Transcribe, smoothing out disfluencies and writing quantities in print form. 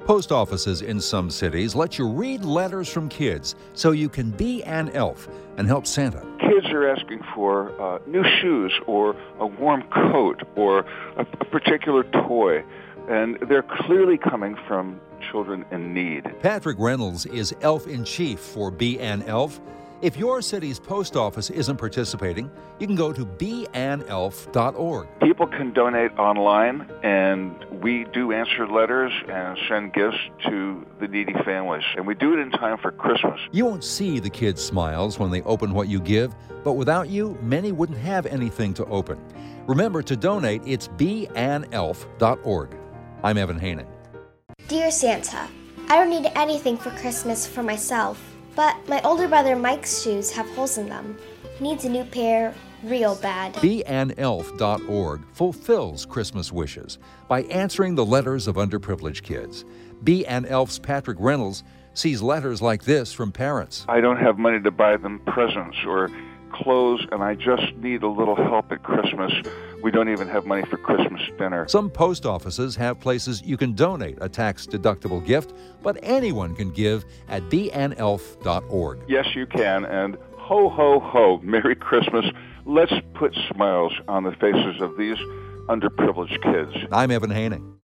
Post offices in some cities let you read letters from kids so you can be an elf and help Santa. Kids are asking for new shoes or a warm coat or a particular toy, and they're clearly coming from children in need. Patrick Reynolds is elf-in-chief for Be an Elf. If your city's post office isn't participating, you can go to beanelf.org. People can donate online, and we do answer letters and send gifts to the needy families. And we do it in time for Christmas. You won't see the kids' smiles when they open what you give, but without you, many wouldn't have anything to open. Remember to donate, it's beanelf.org. I'm Evan Haining. Dear Santa, I don't need anything for Christmas for myself, but my older brother Mike's shoes have holes in them. He needs a new pair real bad. beanelf.org fulfills Christmas wishes by answering the letters of underprivileged kids. Be an Elf's Patrick Reynolds sees letters like this from parents. I don't have money to buy them presents or clothes, and I just need a little help at Christmas. We don't even have money for Christmas dinner. Some post offices have places you can donate a tax-deductible gift, but anyone can give at beanelf.org. Yes, you can, and ho, ho, ho, Merry Christmas. Let's put smiles on the faces of these underprivileged kids. I'm Evan Haining.